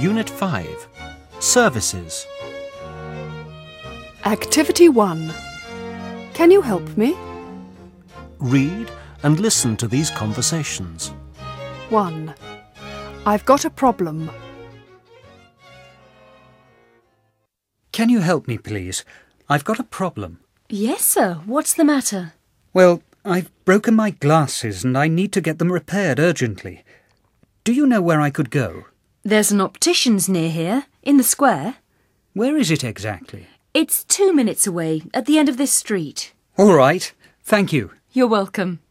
Unit 5, Services. Activity 1. Can you help me? Read and listen to these conversations. 1. I've got a problem. Can you help me, please? I've got a problem. Yes, sir. What's the matter? Well, I've broken my glasses and I need to get them repaired urgently. Do you know where I could go? There's an optician's near here, in the square. Where is it exactly? It's 2 minutes away, at the end of this street. All right. Thank you. You're welcome.